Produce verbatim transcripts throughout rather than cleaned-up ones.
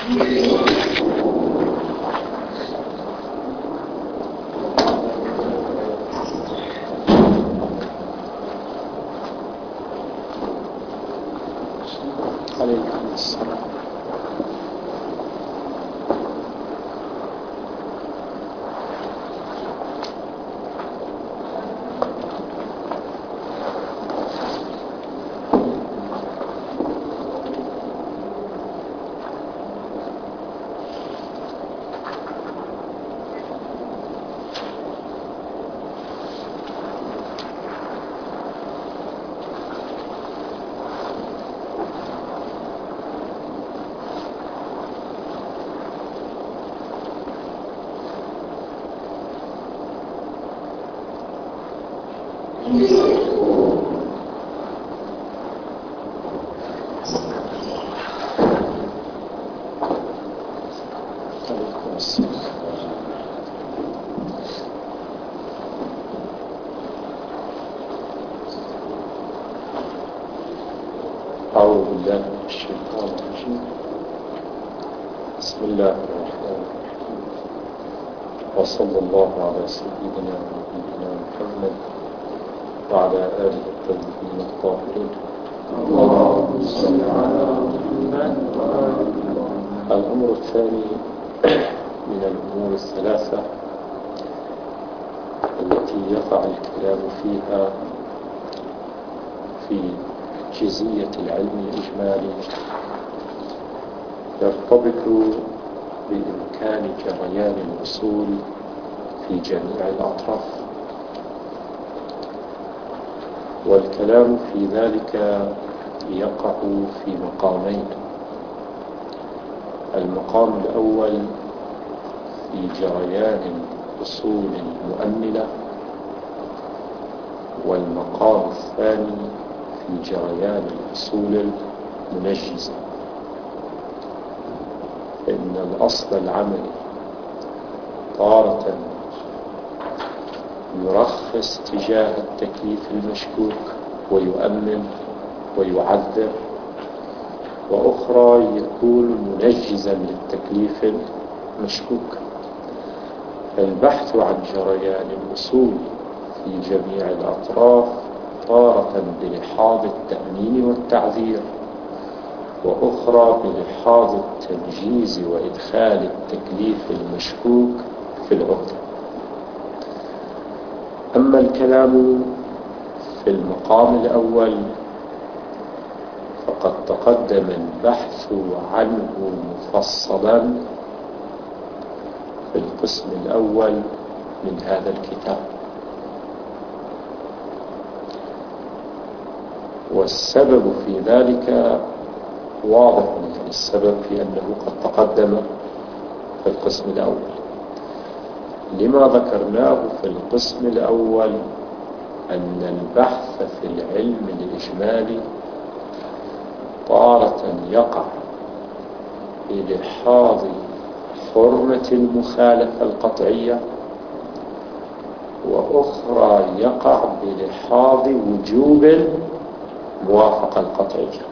عليكم السلام. أعوذ بالله من الشيطان الرجيم. بسم الله الرحمن الرحيم، وصلى الله على سيدنا ونبينا محمد وعلى آله الطيبين الطاهرين. اللهم صل على محمد. الأمر الثاني من الأمور الثلاثة التي يقع الكلام فيها في جزئية العلم الإجمالي يرتبط بإمكان جريان الأصول في جميع الأطراف، والكلام في ذلك يقع في مقامين. المقام الأول في جريان الأصول المؤمنة، والمقام الثاني في جريان الأصول المنجزة. فإن الأصل العملي تارة يرخص تجاه التكليف المشكوك ويؤمن ويعذر، وأخرى يكون منجزا للتكليف المشكوك. فالبحث عن جريان الأصول في جميع الأطراف تارة بلحاظ التأمين والتعذير، وأخرى بلحاظ التنجيز وإدخال التكليف المشكوك في العهدة. أما الكلام في المقام الأول فقد تقدم البحث عنه مفصلا في القسم الأول من هذا الكتاب، والسبب في ذلك واضح. من السبب في أنه قد تقدم في القسم الأول. لما ذكرناه في القسم الأول أن البحث في العلم الإجمالي تارة يقع بلحاظ حرمة المخالفة القطعية، وأخرى يقع بلحاظ وجوب الموافقة القطعية.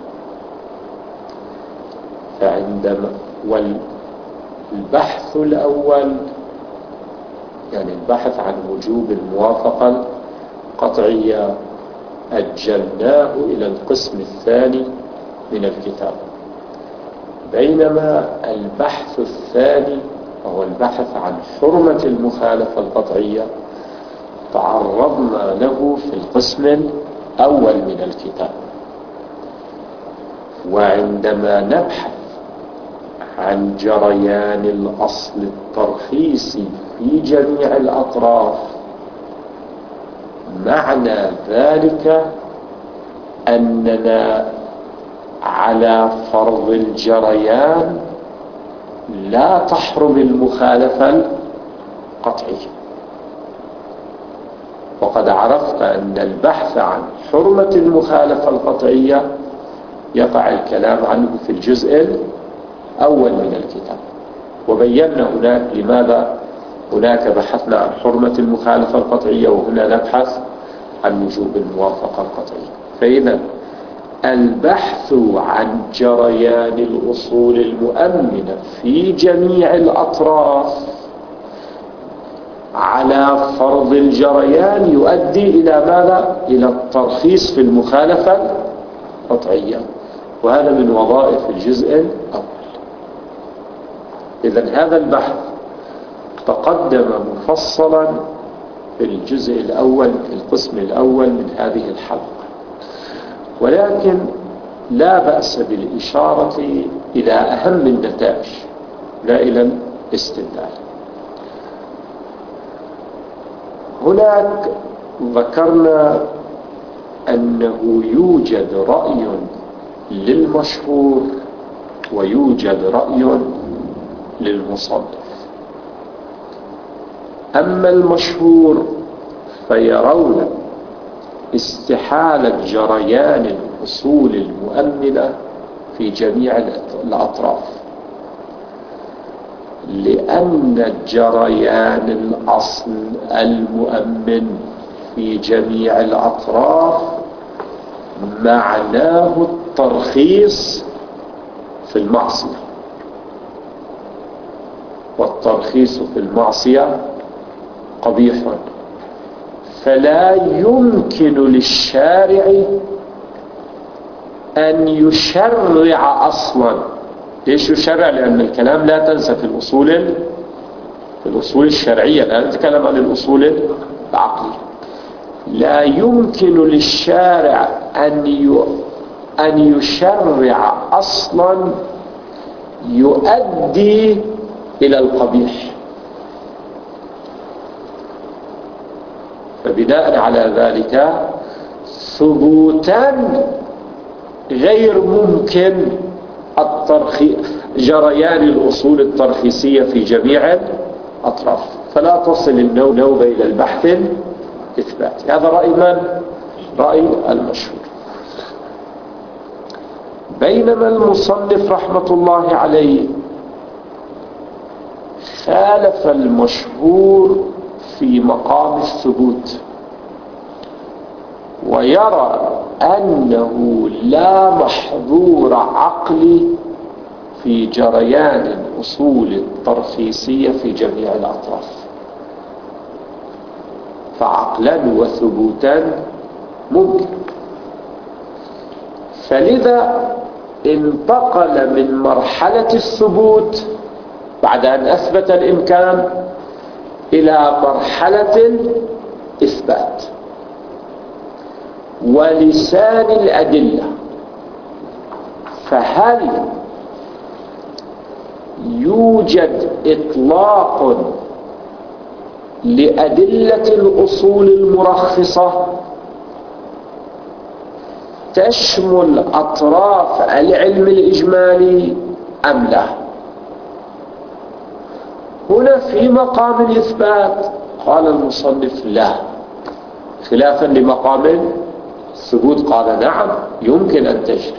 فعندما والبحث الأول يعني البحث عن وجوب الموافقة القطعية أجلناه إلى القسم الثاني من الكتاب، بينما البحث الثاني وهو البحث عن حرمة المخالفة القطعية تعرضنا له في القسم الأول من الكتاب. وعندما نبحث عن جريان الأصل الترخيصي في جميع الأطراف معنى ذلك أننا على فرض الجريان لا تحرم المخالفة القطعية. وقد عرفت أن البحث عن حرمة المخالفة القطعية يقع الكلام عنه في الجزء الأول من الكتاب، وبينا هناك لماذا هناك بحثنا عن حرمة المخالفة القطعية وهنا نبحث عن وجوب الموافقة القطعية. فإذا البحث عن جريان الأصول المؤمنة في جميع الأطراف على فرض الجريان يؤدي إلى ماذا؟ إلى الترخيص في المخالفة القطعية، وهذا من وظائف الجزء الأول. إذن هذا البحث تقدم مفصلا في الجزء الأول في القسم الأول من هذه الحلقة، ولكن لا بأس بالإشارة إلى أهم النتائج لا إلى الاستدلال. هناك ذكرنا أنه يوجد رأي للمشهور ويوجد رأي للمصنف. أما المشهور فيرون استحالة جريان الأصول المؤمنة في جميع الأطراف، لأن جريان الأصل المؤمن في جميع الأطراف معناه الترخيص في المعصية، والترخيص في المعصية قبيح، فلا يمكن للشارع أن يشرع أصلا. ليش يشرع؟ لأن الكلام لا تنسى في الأصول في الأصول الشرعية، لا نتكلم عن الأصول العقلية. لا يمكن للشارع أن أن يشرع أصلا يؤدي إلى القبيح، فبناء على ذلك ثبوتا غير ممكن الترخيص جريان الأصول الترخيصية في جميع الأطراف، فلا تصل النوبة إلى البحث الإثباتي. هذا رأي من؟ رأي المشهور. بينما المصنف رحمة الله عليه خالف المشهور في مقام الثبوت، ويرى أنه لا محظور عقلي في جريان الأصول الترخيصية في جميع الأطراف، فعقلا وثبوتا ممكن. فلذا انتقل من مرحلة الثبوت بعد أن أثبت الإمكان إلى مرحلة الإثبات ولسان الأدلة. فهل يوجد إطلاق لأدلة الأصول المرخصة تشمل أطراف العلم الإجمالي أم لا؟ هنا في مقام الإثبات قال المصنف لا، خلافا لمقام الثبوت قال نعم يمكن أن تجري.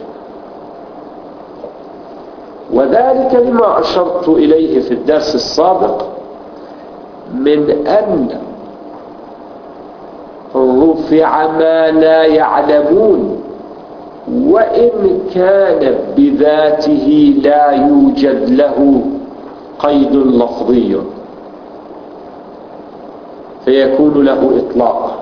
وذلك لما أشرت إليه في الدرس السابق من أن رفع ما لا يعلمون، وإن كان بذاته لا يوجد له قيد لفظي فيكون له إطلاق،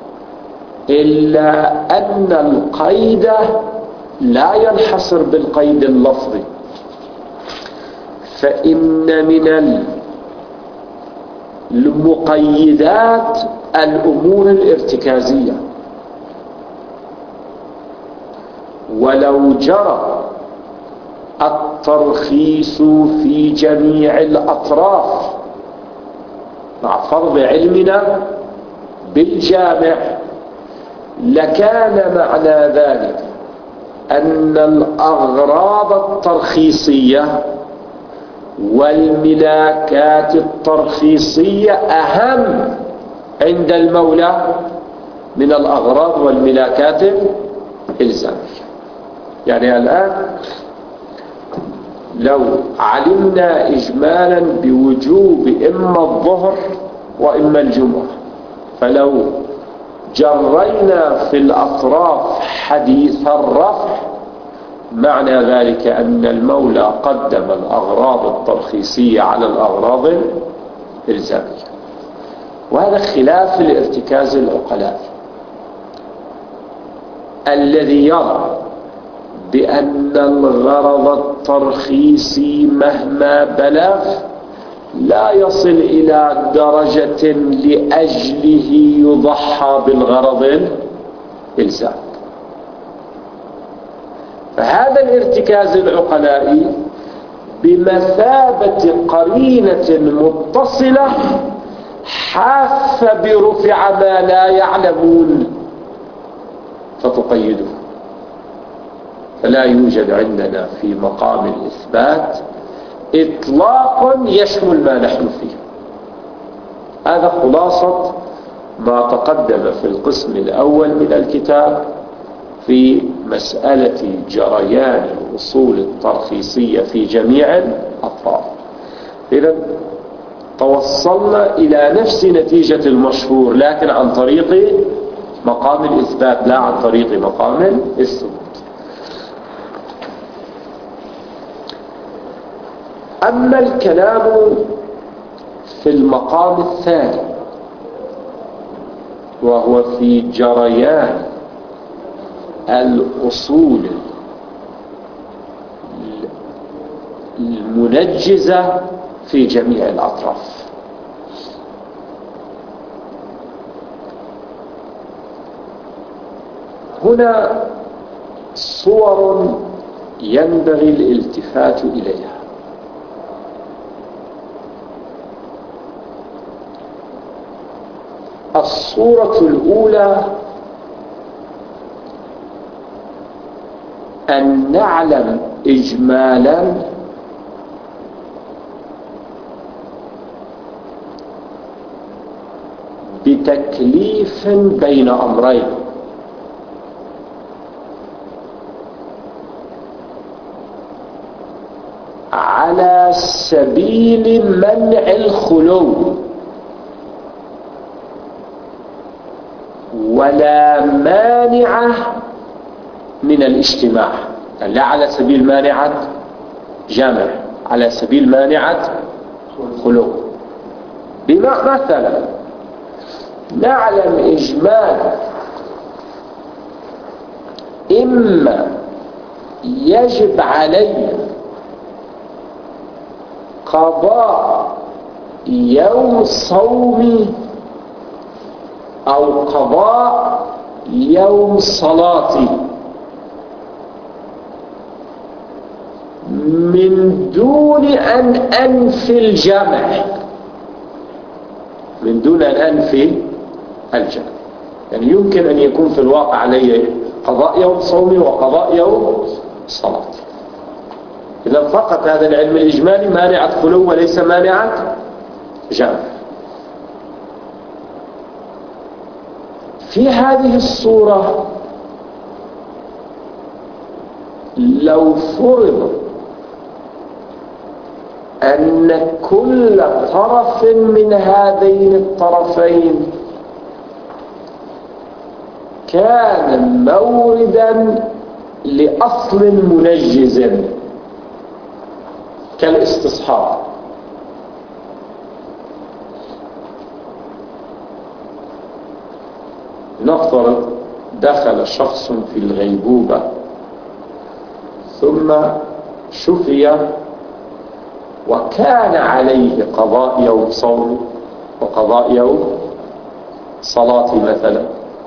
إلا أن القيد لا ينحصر بالقيد اللفظي، فإن من المقيدات الأمور الارتكازية، ولو جرى الترخيص في جميع الأطراف مع فرض علمنا بالجامع لكان معنى ذلك أن الأغراض الترخيصية والملاكات الترخيصية أهم عند المولى من الأغراض والملاكات الإلزامية. يعني الآن لو علمنا إجمالا بوجوب إما الظهر وإما الجمعة، فلو جرينا في الأطراف حديث الرفع، معنى ذلك أن المولى قدم الأغراض الترخيصية على الأغراض الإلزامية، وهذا خلاف الارتكاز العقلاء الذي يرى بأن الغرض الترخيصي مهما بلغ لا يصل إلى درجة لأجله يضحى بالغرض الإلزامي. فهذا الارتكاز العقلائي بمثابة قرينة متصلة حاف برفع ما لا يعلمون فتقيده، فلا يوجد عندنا في مقام الإثبات إطلاق يشمل ما نحن فيه. هذا خلاصة ما تقدم في القسم الأول من الكتاب في مسألة جريان الأصول الترخيصية في جميع الأطراف. إذن توصلنا إلى نفس نتيجة المشهور، لكن عن طريق مقام الإثبات لا عن طريق مقام الثبوت. أما الكلام في المقام الثاني وهو في جريان الأصول المنجزة في جميع الأطراف، هنا صور ينبغي الالتفات إليها. الصورة الأولى أن نعلم إجمالا بتكليف بين أمرين، على سبيل منع الخلو ولا مانع من الاجتماع، يعني لا على سبيل مانعة جامع، على سبيل مانعة خلو. بما مثلا نعلم إجمالا إما يجب علينا قضاء يوم صوم أو قضاء يوم صلاة من دون أن أنفي الجمع، من دون أن أنفي الجمع. يعني يمكن أن يكون في الواقع علي قضاء يوم صومي وقضاء يوم صلاة. إذا فقط هذا العلم الإجمالي مانعة خلو وليس مانعة جمع. في هذه الصورة لو فرض أن كل طرف من هذين الطرفين كان موردا لأصل منجز كالاستصحاب، نفترض دخل شخص في الغيبوبة ثم شفي وكان عليه قضاء يوم صوم وقضاء يوم صلاة مثلا،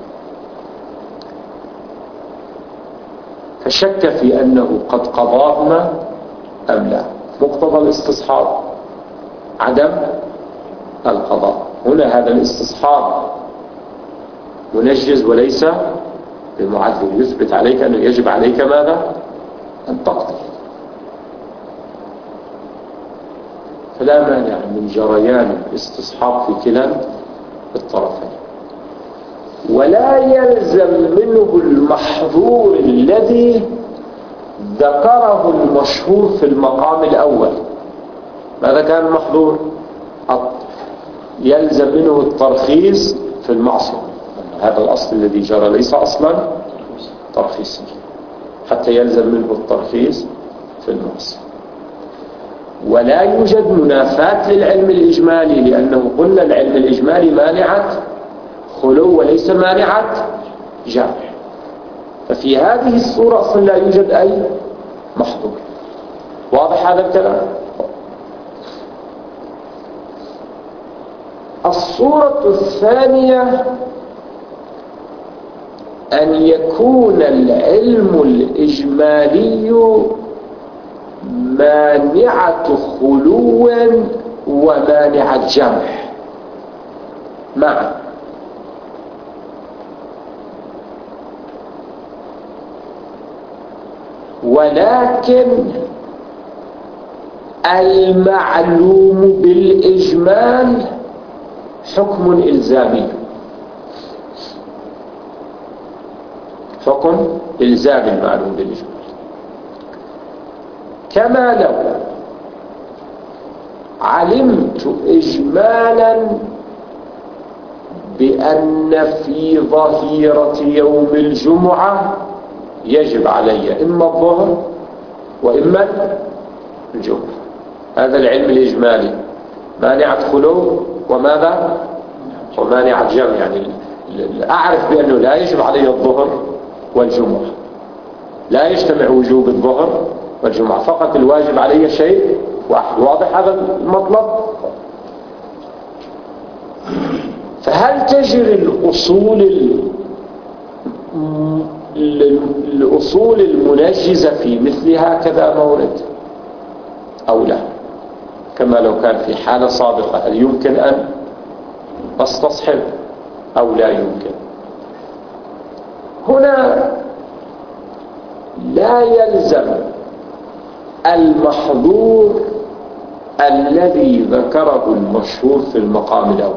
فشك في أنه قد قضاهما أم لا. مقتضى الاستصحاب عدم القضاء. هنا هذا الاستصحاب منجز وليس بمعذر، يثبت عليك أنه يجب عليك ماذا؟ أن تقضي. فلا مانع من جريان الاستصحاب في كلا الطرفين، ولا يلزم منه المحظور الذي ذكره المشهور في المقام الأول. ماذا كان المحظور؟ يلزم منه الترخيص في المعصية، هذا الأصل الذي جرى ليس أصلا ترخيصيا حتى يلزم منه الترخيص في المعصية. ولا يوجد منافاة للعلم الإجمالي، لأنه قلنا العلم الإجمالي مانعة خلو وليس مانعة جمع. ففي هذه الصورة أصلا لا يوجد أي محظور. واضح هذا الكلام؟ الصورة الثانية أن يكون العلم الإجمالي مانعة خلو ومانعة جمع معا. ولكن المعلوم بالإجمال حكم إلزامي، حكم إلزامي المعلوم بالإجمال. كما لو علمت إجمالا بأن في ظهيرة يوم الجمعة يجب علي إما الظهر وإما الجمعة، هذا العلم الإجمالي مانعة خلو وماذا؟ ومانعة جمع. يعني أعرف بأنه لا يجب علي الظهر والجمعة، لا يجتمع وجوب الظهر والجمعة، فقط الواجب علي شيء واحد. واضح هذا المطلب؟ فهل تجري الأصول الأصول المنجزة في مثل هكذا مورد أو لا؟ كما لو كان في حالة سابقة، هل يمكن أن أستصحب أو لا يمكن؟ هنا لا يلزم المحظور الذي ذكره المشهور في المقام الأول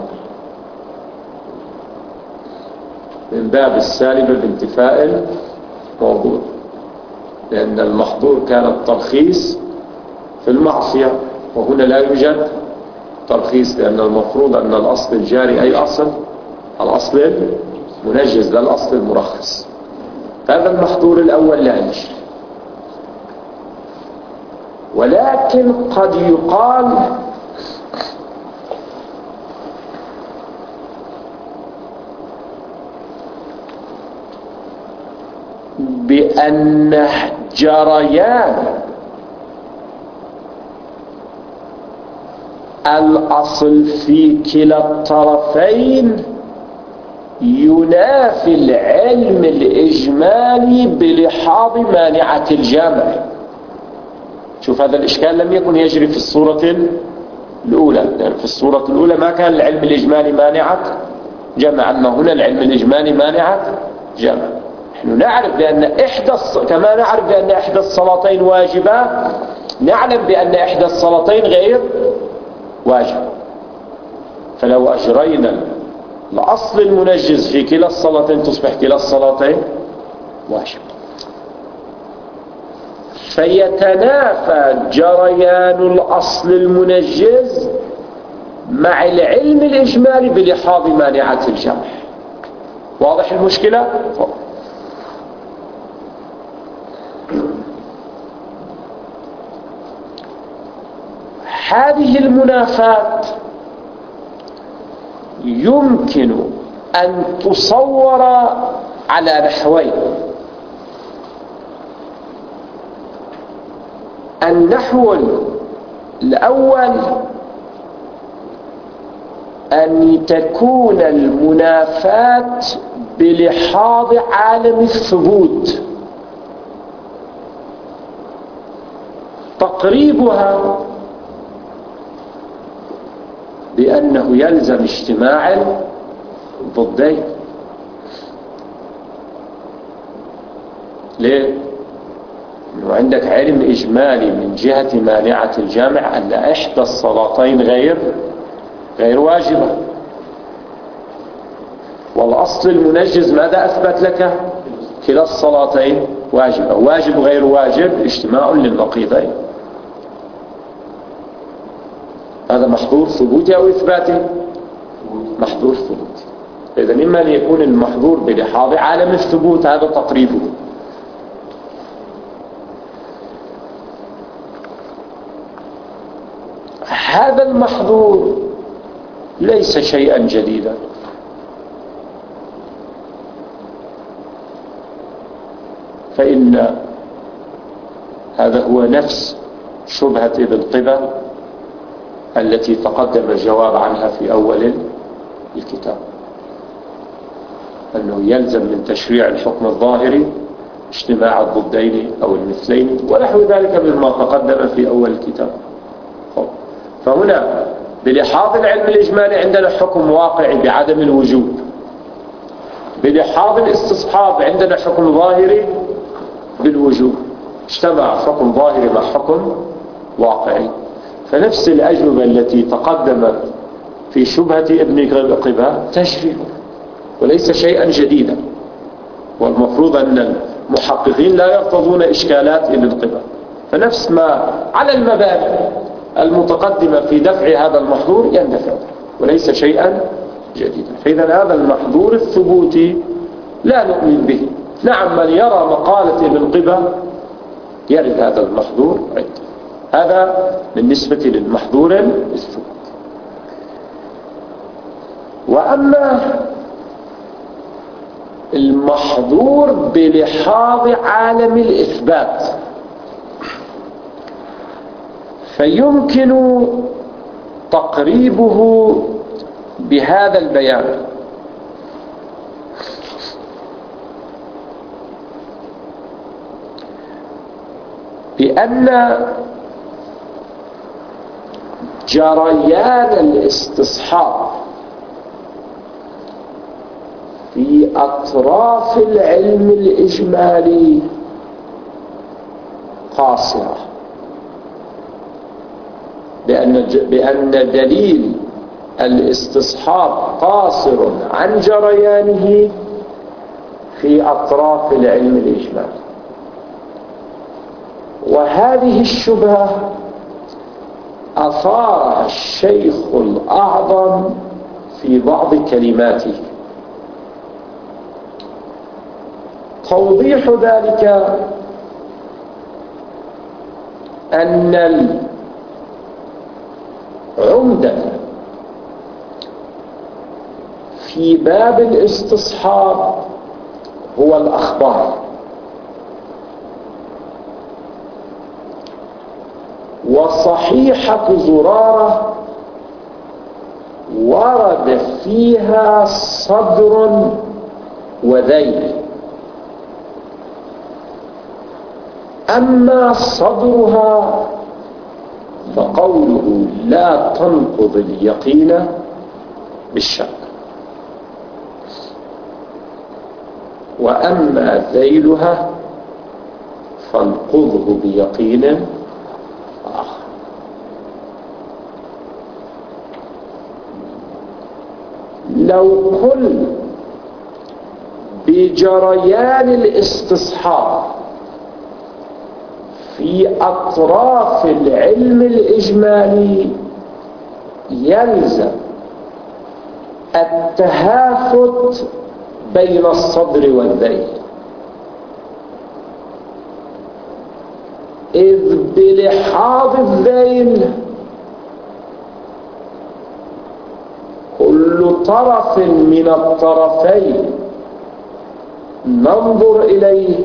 من باب السالبة بانتفاء الموضوع، لأن المحظور كان الترخيص في المعصية، وهنا لا يوجد ترخيص، لأن المفروض أن الأصل الجاري أي أصل؟ الأصل المنجز لا الأصل المرخص. هذا المحظور الأول لا يجري. ولكن قد يقال بأن جريان الأصل في كلا الطرفين ينافي العلم الإجمالي بلحاظ مانعة الجمع. شوف هذا الإشكال لم يكن يجري في الصورة الأولى، لأن في الصورة الأولى ما كان العلم الإجمالي مانعة جمع، أما هنا العلم الإجمالي مانعة جمع. نحن نعرف بأن إحدى الص... كما نعرف بأن إحدى الصلاتين واجبة، نعلم بأن إحدى الصلاتين غير واجب. فلو أجرينا الأصل المنجز في كلا الصلاتين تصبح كلا الصلاتين واجب. فيتنافى جريان الأصل المنجز مع العلم الإجمالي بلحاظ مانعة الجمع. واضح المشكلة؟ هذه المنافاة يمكن أن تصور على نحوين. النحو الأول أن تكون المنافاة بلحاظ عالم الثبوت، تقريبها بأنه يلزم اجتماع ضدين. ليه؟ إنه عندك علم إجمالي من جهة مانعة الجامع أن إحدى الصلاتين غير غير واجبة، والأصل المنجز ماذا أثبت لك؟ كلا الصلاتين واجبة. واجب غير واجب اجتماع للنقيضين. هذا محظور ثبوتي أو إثباتي؟ محظور ثبوتي. إذا إما أن يكون المحظور بلحاظ عالم الثبوت، هذا تقريبه. هذا المحظور ليس شيئا جديدا، فإن هذا هو نفس شبهة ابن قبة التي تقدم الجواب عنها في أول الكتاب، أنه يلزم من تشريع الحكم الظاهري اجتماع الضدين أو المثلين ونحو ذلك مما تقدم في أول الكتاب. فهنا بلحاظ العلم الإجمالي عندنا حكم واقعي بعدم الوجود، بلحاظ الاستصحاب عندنا حكم ظاهري بالوجود، اجتمع حكم ظاهري مع حكم واقعي. فنفس الأجوبة التي تقدمت في شبهة ابن قبة تشريع وليس شيئا جديدا، والمفروض أن المحققين لا يرفضون إشكالات ابن قبة، فنفس ما على المبادئ المتقدمة في دفع هذا المحظور يندفع وليس شيئا جديدا. فإذا هذا المحظور الثبوتي لا نؤمن به. نعم، من يرى مقالة ابن قبة يرد هذا المحظور عندنا. هذا بالنسبة للمحظور الثبوت. وأما المحظور بلحاظ عالم الإثبات فيمكن تقريبه بهذا البيان: بأن جريان الاستصحاب في أطراف العلم الإجمالي قاصرة، بأن بأن دليل الاستصحاب قاصر عن جريانه في أطراف العلم الإجمالي. وهذه الشبهة أثارها الشيخ الأعظم في بعض كلماته. توضيح ذلك أن العمدة في باب الاستصحاب هو الأخبار، وصحيحة زرارة ورد فيها صدر وذيل. أما صدرها فقوله لا تنقض اليقين بالشك، وأما ذيلها فانقضه بيقين آخر. لو قل بجريان الاستصحاب في أطراف العلم الإجمالي يلزم التهافت بين الصدر والذيل، إذ بلحاظ الذيل كل طرف من الطرفين ننظر إليه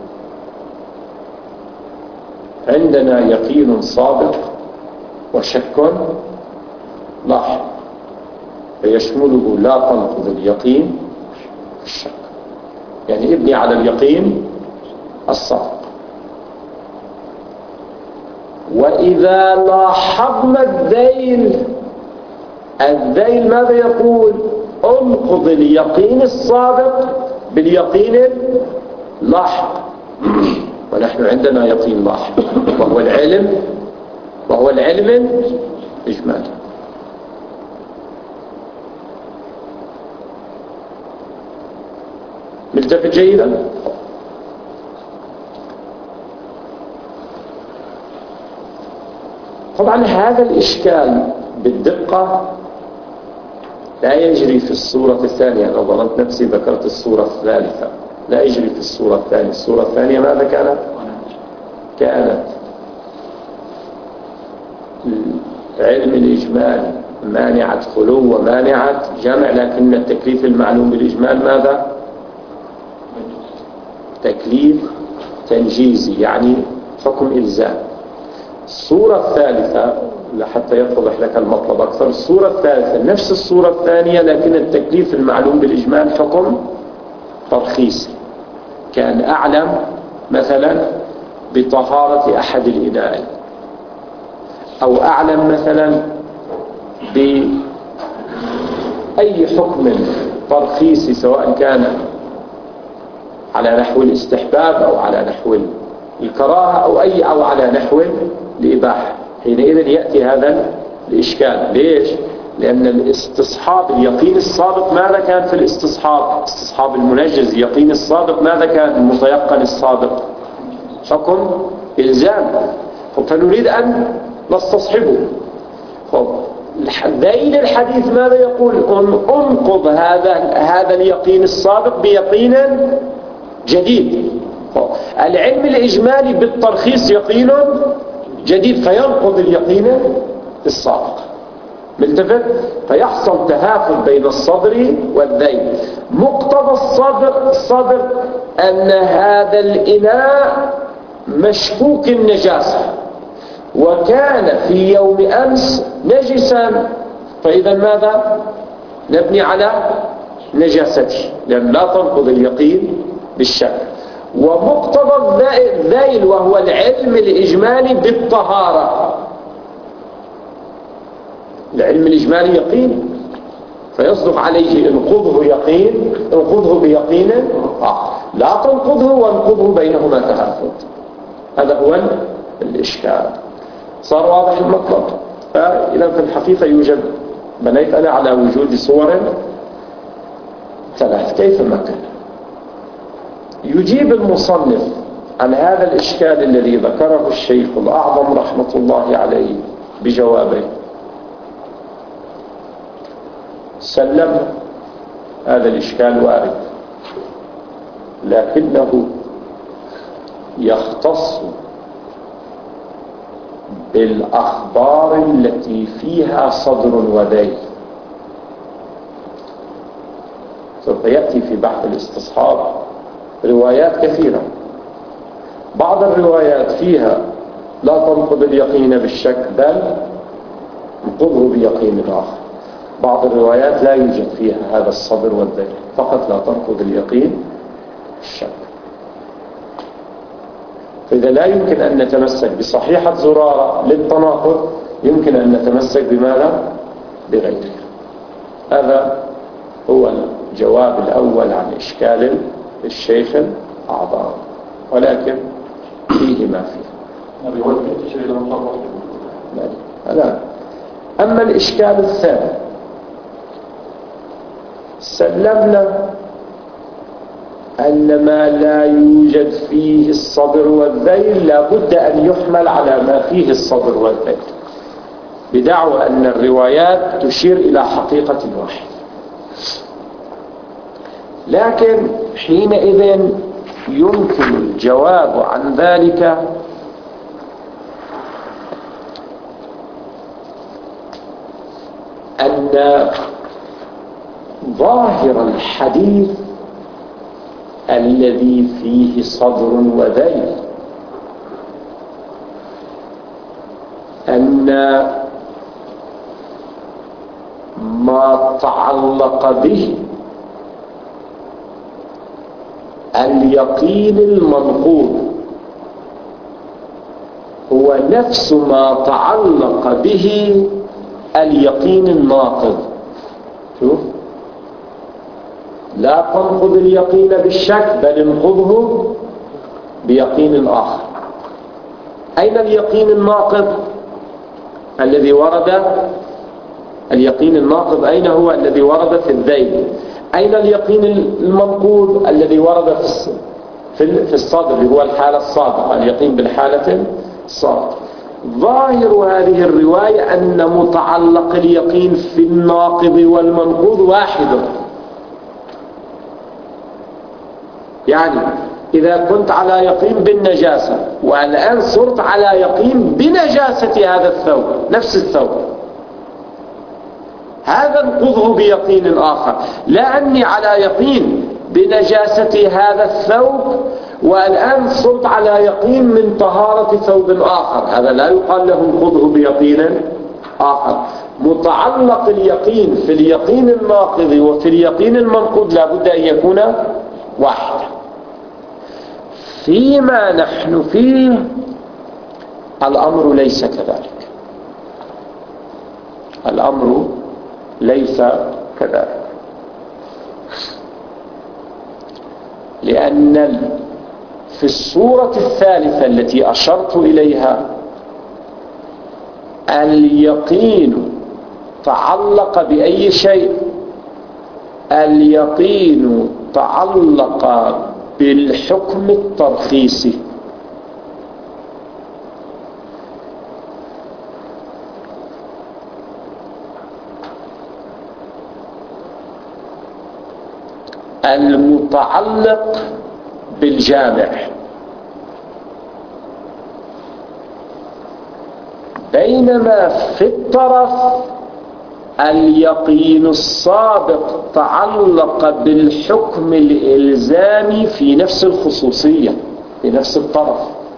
عندنا يقين صادق وشك لاحق، فيشمله لا تنقض اليقين الشك، يعني ابني على اليقين الصادق. وإذا لاحظنا الذيل، الذيل ماذا يقول؟ انقض اليقين الصادق باليقين اللاحق، ونحن عندنا يقين لاحق وهو العلم وهو العلم الإجمالي. ملتفت جيدا؟ طبعا هذا الإشكال بالدقة لا يجري في الصورة الثانية. أنا ظننت نفسي ذكرت الصورة الثالثة. لا يجري في الصورة الثانية. الصورة الثانية ماذا كانت؟ كانت علم الإجمال مانعة خلو ومانعة جمع، لكن التكليف المعلوم بالإجمال ماذا؟ تكليف تنجيزي، يعني حكم إلزام. الصورة الثالثة لحتى يتضح لك المطلب أكثر، الصورة الثالثة نفس الصورة الثانية، لكن التكليف المعلوم بالإجمال حكم ترخيصي. كان أعلم مثلا بطهارة أحد الإناء، أو أعلم مثلا بأي حكم ترخيصي سواء كان على نحو الاستحباب أو على نحو الكراهة أو أي أو على نحو الإباحة. حينئذ يأتي هذا الإشكال. ليش؟ لأن الاستصحاب اليقين الصادق ماذا كان في الاستصحاب؟ استصحاب المنجز اليقين الصادق ماذا كان؟ المتيقن الصادق حكم إلزام، فنريد أن نستصحبه. ذيل الحديث ماذا يقول؟ انقض هذا هذا اليقين الصادق بيقين جديد. العلم الإجمالي بالترخيص يقين جديد، فينقض اليقين الصادق. ملتفت؟ فيحصل تهافت بين الصدر والذيل. مقتضى الصدر الصدر أن هذا الإناء مشكوك النجاسة، وكان في يوم أمس نجسا، فإذا ماذا؟ نبني على نجاسته، لأن لا تنقض اليقين بالشك. ومقتضى الذيل وهو العلم الإجمالي بالطهارة، العلم الإجمالي يقين، فيصدق عليه انقضه يقين، انقضه بيقين آه. لا تنقضه وانقضه بينهما تهافت. هذا هو الإشكال. صار واضح المطلب؟ فإذا في الحقيقة يوجد، بنيت أنا على وجود صور ثلاث كيف ما كان. يجيب المصنف عن هذا الإشكال الذي ذكره الشيخ الأعظم رحمة الله عليه بجوابين. سلم هذا الإشكال وارد، لكنه يختص بالأخبار التي فيها صدر وذيل. سوف يأتي في بحث الاستصحاب روايات كثيرة، بعض الروايات فيها لا تنقض اليقين بالشك بل انقضه بيقين آخر. بعض الروايات لا يوجد فيها هذا الصدر والذيل، فقط لا تنقض اليقين بالشك. فإذا لا يمكن أن نتمسك بصحيحة زرارة للتناقض، يمكن أن نتمسك بماذا؟ بغيره. هذا هو الجواب الأول عن إشكال الشيخ الأعظم، ولكن فيه ما فيه. لا. أما الإشكال الثاني، سلمنا أن ما لا يوجد فيه الصدر والذيل لابد أن يحمل على ما فيه الصدر والذيل، بدعوى أن الروايات تشير إلى حقيقة واحدة. لكن حينئذ يمكن الجواب عن ذلك أن ظاهر الحديث الذي فيه صدر وذيل أن ما تعلق به اليقين المنقوض هو نفس ما تعلق به اليقين الناقض. شوف، لا تنقض اليقين بالشك بل انقضه بيقين آخر. أين اليقين الناقض الذي ورد؟ اليقين الناقض أين هو؟ الذي ورد في الذيل. أين اليقين المنقوض الذي ورد في في الصدر اللي هو الحالة الصادقة، اليقين بالحالة الصادقة. ظاهر هذه الرواية أن متعلق اليقين في الناقض والمنقوض واحد. يعني إذا كنت على يقين بالنجاسة والآن صرت على يقين بنجاسة هذا الثوب، نفس الثوب، هذا انقضه بيقين آخر، لا أني على يقين بنجاسة هذا الثوب والآن صرت على يقين من طهارة ثوب آخر، هذا لا يقال له انقضه بيقين آخر. متعلق اليقين في اليقين الناقض وفي اليقين المنقوض لا بد أن يكون واحدا. فيما نحن فيه الأمر ليس كذلك، الأمر ليس كذلك، لأن في الصورة الثالثة التي أشرت إليها اليقين تعلق بأي شيء، اليقين تعلق بالحكم الترخيصي. المتعلق بالجامع، بينما في الطرف اليقين السابق تعلق بالحكم الإلزامي في نفس الخصوصية في نفس الطرف،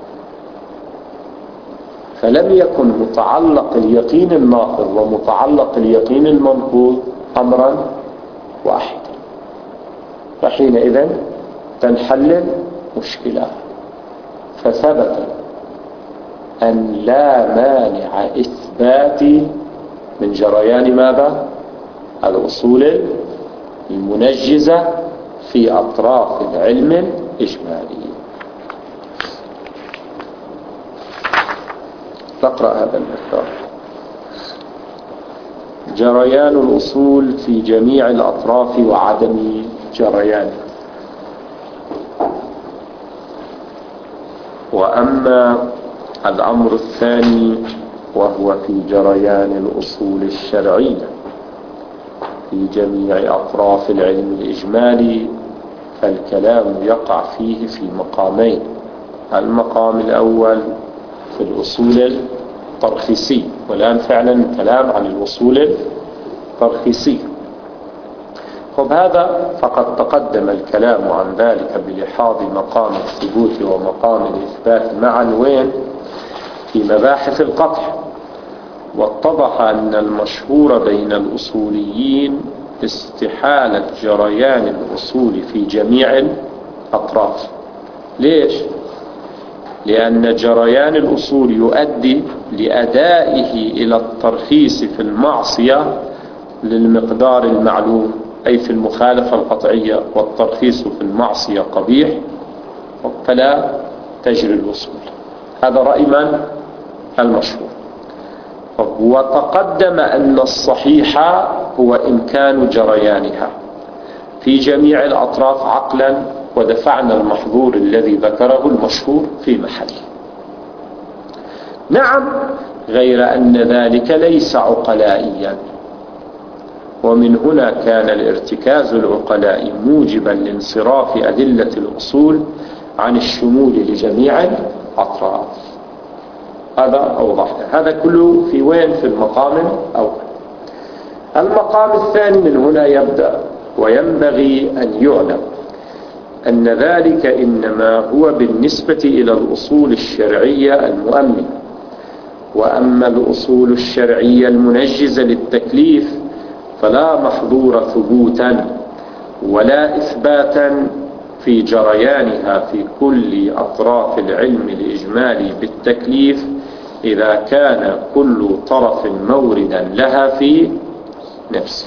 فلم يكن متعلق اليقين الناقض ومتعلق اليقين المنقوض أمرا واحدا، فحينئذ تنحل مشكلة. فثبت أن لا مانع إثبات من جريان ماذا؟ الأصول المنجزة في أطراف العلم الإجمالي. نقرأ هذا المثال: جريان الأصول في جميع الأطراف وعدم جريان. وأما الأمر الثاني وهو في جريان الأصول الشرعية في جميع أطراف العلم الإجمالي، فالكلام يقع فيه في مقامين. المقام الأول في الأصول الترخيصي، والآن فعلا كلام عن الأصول الترخيصي. خب هذا فقد تقدم الكلام عن ذلك بلحاظ مقام الثبوت ومقام الإثبات معا وين؟ في مباحث القطع. واتضح أن المشهور بين الأصوليين استحالة جريان الأصول في جميع الأطراف. ليش؟ لأن جريان الأصول يؤدي لأدائه إلى الترخيص في المعصية للمقدار المعلوم، أي في المخالفة القطعية، والترخيص في المعصية قبيح فلا تجري الأصول. هذا رأي من؟ المشهور. وتقدم أن الصحيح هو إمكان جريانها في جميع الأطراف عقلا، ودفعنا المحظور الذي ذكره المشهور في محله. نعم، غير أن ذلك ليس عقلائيا، ومن هنا كان الارتكاز العقلاء موجبا لانصراف أدلة الأصول عن الشمول لجميع الأطراف. هذا أوضحنا. هذا كله في وين؟ في المقام الأول. المقام الثاني من هنا يبدأ، وينبغي أن يعلم أن ذلك إنما هو بالنسبة إلى الأصول الشرعية المؤمنة. وأما الأصول الشرعية المنجزة للتكليف فلا محظور ثبوتا ولا إثباتا في جريانها في كل أطراف العلم الإجمالي بالتكليف، إذا كان كل طرف موردا لها في نفسه،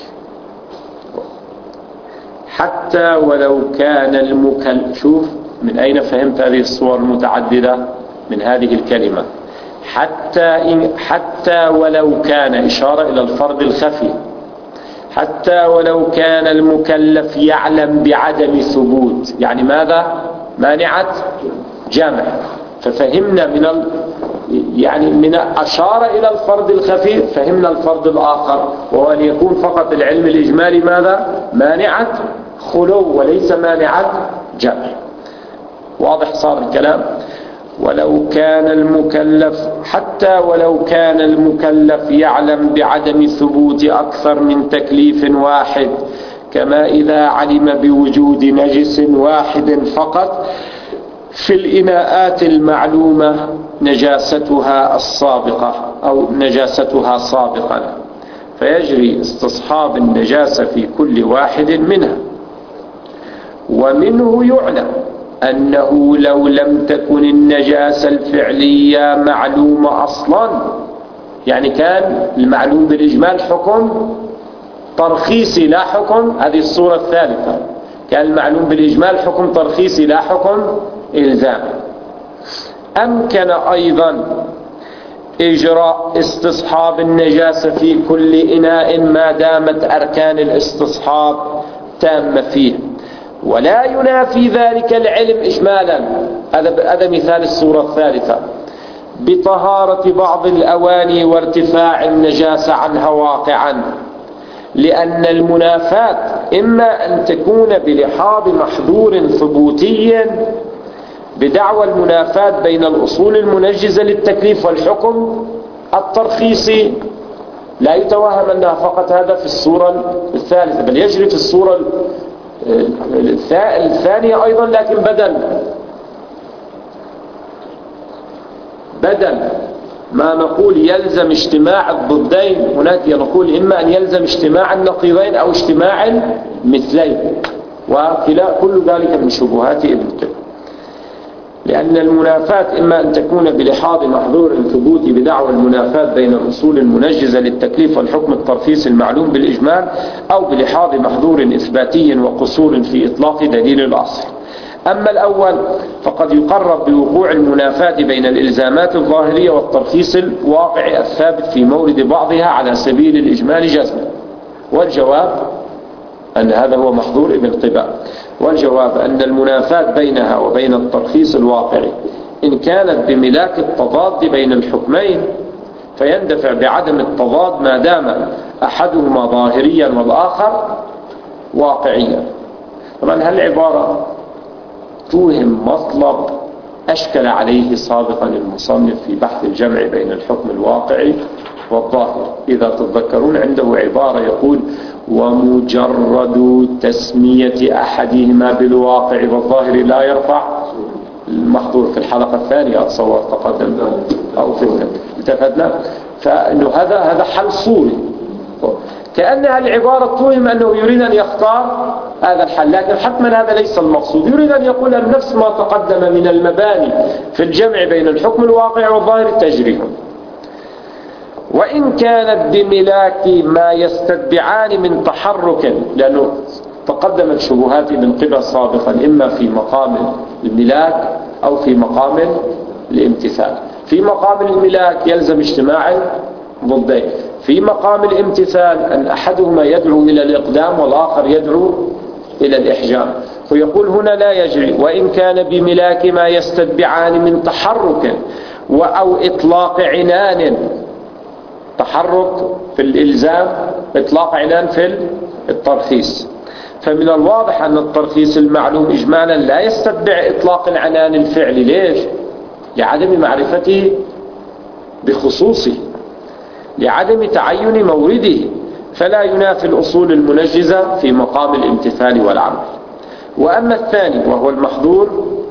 حتى ولو كان المكلف. شوف من أين فهمت هذه الصور المتعددة من هذه الكلمة. حتى إن حتى ولو كان إشارة إلى الفرد الخفي. حتى ولو كان المكلف يعلم بعدم ثبوت، يعني ماذا؟ مانعة جمع. ففهمنا من ال... يعني من أشار إلى الفرض الخفي فهمنا الفرض الآخر، وهو أن يكون فقط العلم الإجمالي ماذا؟ مانعة خلو وليس مانعة جمع. واضح صار الكلام؟ ولو كان المكلف حتى ولو كان المكلف يعلم بعدم ثبوت أكثر من تكليف واحد، كما إذا علم بوجود نجس واحد فقط في الإناءات المعلومة نجاستها السابقة أو نجاستها سابقا، فيجري استصحاب النجاسة في كل واحد منها. ومنه يعلم أنه لو لم تكن النجاسة الفعلية معلومة أصلا، يعني كان المعلوم بالإجمال حكم ترخيصي لا حكم، هذه الصورة الثالثة، كان المعلوم بالإجمال حكم ترخيصي لا حكم إلزامي، أمكن أيضا إجراء استصحاب النجاسة في كل إناء ما دامت أركان الاستصحاب تامة فيه، ولا ينافي ذلك العلم إجمالا. هذا مثال الصورة الثالثة، بطهارة بعض الأواني وارتفاع النجاسة عنها واقعا، لأن المنافاة إما أن تكون بلحاظ محظور ثبوتي بدعوى المنافاة بين الأصول المنجزة للتكليف والحكم الترخيصي، لا يتوهم أنها فقط هذا في الصورة الثالثة، بل يجري في الصورة الثانية أيضا، لكن بدل بدل ما نقول يلزم اجتماع الضدين، هناك نقول إما أن يلزم اجتماع النقيضين أو اجتماع المثلين، وكلا كل ذلك من شبهات ابن قيم. لأن المنافاة إما أن تكون بلحاظ محظور الثبوت بدعوى المنافاة بين الأصول المنجزة للتكليف والحكم الترخيص المعلوم بالإجمال، أو بلحاظ محظور إثباتي وقصور في إطلاق دليل الأصل. أما الأول فقد يقرب بوقوع المنافاة بين الإلزامات الظاهرية والترخيص الواقع الثابت في مورد بعضها على سبيل الإجمال جزما، والجواب أن هذا هو محظور ابن قباء. والجواب أن المنافاة بينها وبين الترخيص الواقعي إن كانت بملاك التضاد بين الحكمين فيندفع بعدم التضاد ما دام أحدهما ظاهريا والآخر واقعيا. طبعا هالعبارة توهم مطلب أشكل عليه سابقا المصنف في بحث الجمع بين الحكم الواقعي والظاهر. إذا تتذكرون عنده عبارة يقول: ومجرد تسمية أحدهما بالواقع والظاهر لا يرفع المحظور. في الحلقة الثانية أتصور تقدم أو في التفتنا، فإنه هذا هذا حل صوري، كأنها العبارة توهم أنه يريد أن يختار هذا الحل، لكن حتما هذا ليس المقصود. يريد أن يقول أن نفس ما تقدم من المباني في الجمع بين الحكم الواقع والظاهر تجريهم، وإن كانت بملاك ما يستتبعان من تحرك، لأنه تقدمت شبهات ابن قباء سابقا إما في مقام الملاك أو في مقام الامتثال. في مقام الملاك يلزم اجتماع ضدين، في مقام الامتثال أن أحدهما يدعو إلى الإقدام والآخر يدعو إلى الإحجام. ويقول هنا لا يجري، وإن كان بملاك ما يستتبعان من تحرك أو إطلاق عنان، تحرك في الإلزام، إطلاق عنان في الترخيص. فمن الواضح أن الترخيص المعلوم إجمالا لا يستتبع إطلاق العنان الفعلي. ليش؟ لعدم معرفته بخصوصه، لعدم تعين مورده، فلا ينافي الأصول المنجزة في مقام الامتثال والعمل. وأما الثاني وهو المحظور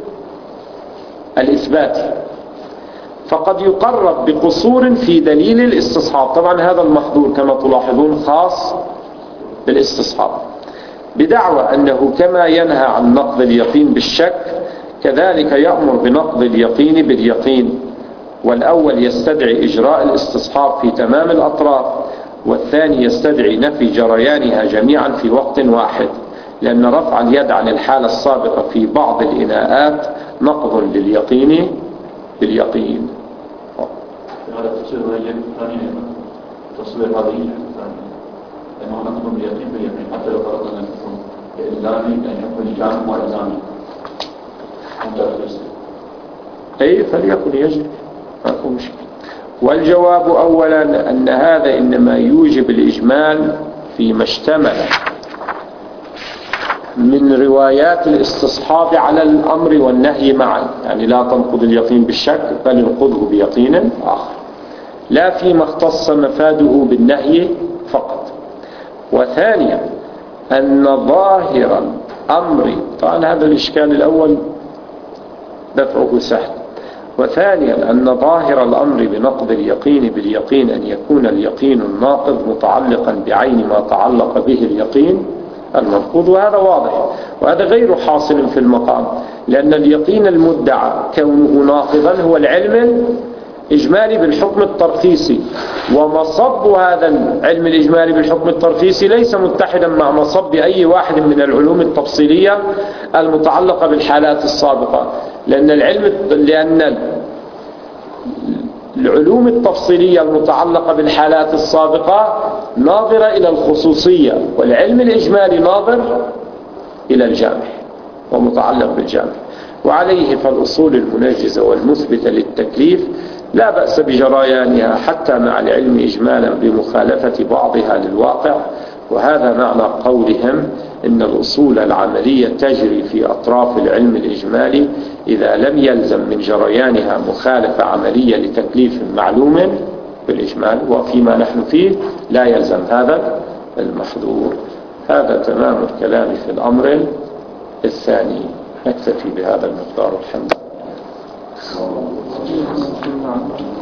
الإثباتي فقد يقرب بقصور في دليل الاستصحاب. طبعا هذا المحظور كما تلاحظون خاص بالاستصحاب، بدعوى أنه كما ينهى عن نقض اليقين بالشك كذلك يأمر بنقض اليقين باليقين. والأول يستدعي إجراء الاستصحاب في تمام الأطراف، والثاني يستدعي نفي جريانها جميعا في وقت واحد، لأن رفع اليد عن الحالة السابقة في بعض الإناءات نقض لليقين باليقين. هذا تصير اليد الثانية تصوير هذه الثانية، لأنه نقض باليقين باليقين حتى لو فرضنا أن يكون إلزامي أن يكون جامع وإلزامي. أي فليكن يجب، ما هو مشكلة. والجواب أولا أن هذا إنما يوجب الإجمال فيما اشتمل من روايات الاستصحاب على الأمر والنهي معا، يعني لا تنقض اليقين بالشك بل ينقضه بيقين آخر، لا فيما اختص مفاده بالنهي فقط. وثانيا أن ظاهر الأمر، طبعا هذا الإشكال الأول دفعه سهل. وثانيا أن ظاهر الأمر بنقض اليقين باليقين أن يكون اليقين الناقض متعلقا بعين ما تعلق به اليقين المنقوض، وهذا واضح، وهذا غير حاصل في المقام، لأن اليقين المدعى كونه ناقضا هو العلم الإجمالي بالحكم الترخيصي، ومصب هذا العلم الإجمالي بالحكم الترخيصي ليس متحدا مع مصب أي واحد من العلوم التفصيلية المتعلقة بالحالات السابقة، لأن العلم لأن العلوم التفصيلية المتعلقة بالحالات السابقة ناظرة إلى الخصوصية، والعلم الإجمالي ناظر إلى الجامع ومتعلق بالجامع. وعليه فالأصول المنجزة والمثبتة للتكليف لا بأس بجريانها حتى مع العلم إجمالا بمخالفة بعضها للواقع، وهذا معنى قولهم إن الأصول العملية تجري في أطراف العلم الإجمالي إذا لم يلزم من جريانها مخالفة عملية لتكليف معلوم بالإجمال، وفيما نحن فيه لا يلزم هذا المحظور. هذا تمام الكلام في الأمر الثاني. نكتفي بهذا المقدار. الحمد لله.